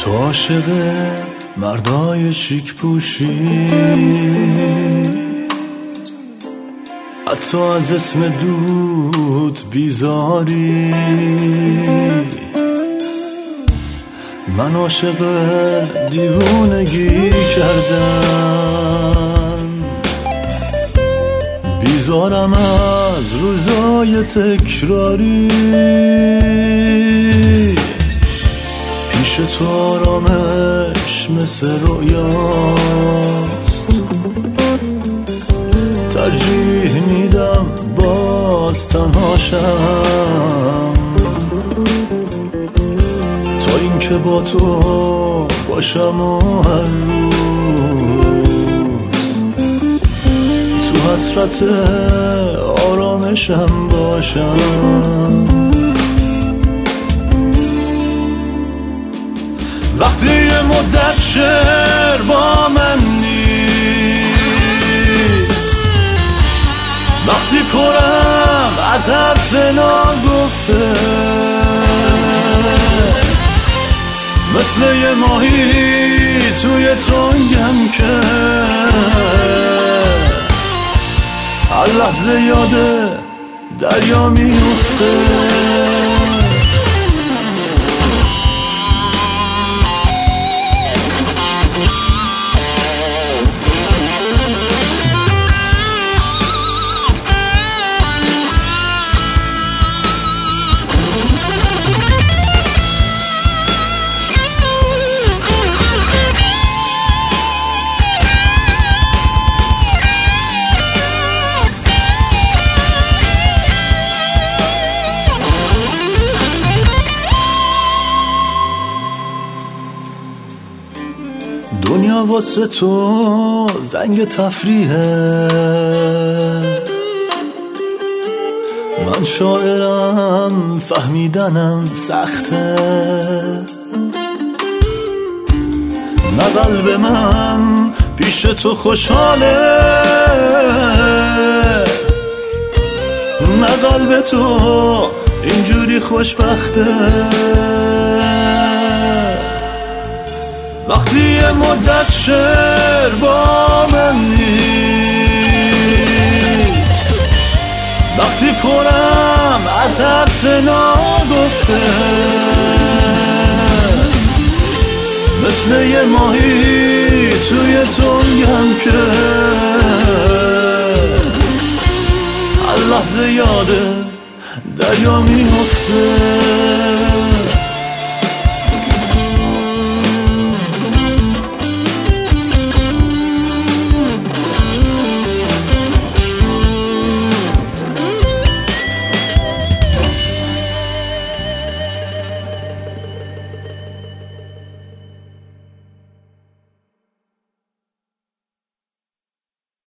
تو عاشق مردای شیک پوشی، حتی از اسم دود بیزاری. من عاشق دیوونگی کردم، بیزارم از روزای تکراری. پیش تو آرامش مثل رویاست، ترجیح میدم باز تنهاشم تا اینکه با تو باشم و هر روز تو حسرت آرامشم باشم. وقتی یه مدت شعر با من نیست، وقتی پرم از حرف ناگفته، مثل یه ماهی توی تنگم که هر لحظه یاده دریا میفته. دنیا واسه تو زنگ تفریحه، من شاعرم فهمیدنم سخته. نه قلب من پیش تو خوشحاله، نه قلب تو اینجوری خوشبخته. وقتی یه مدت شعر با من نیست، وقتی پرم از حرف ناگفته، مثل یه ماهی توی تنگم که هر لحظه یاده دریا میفته.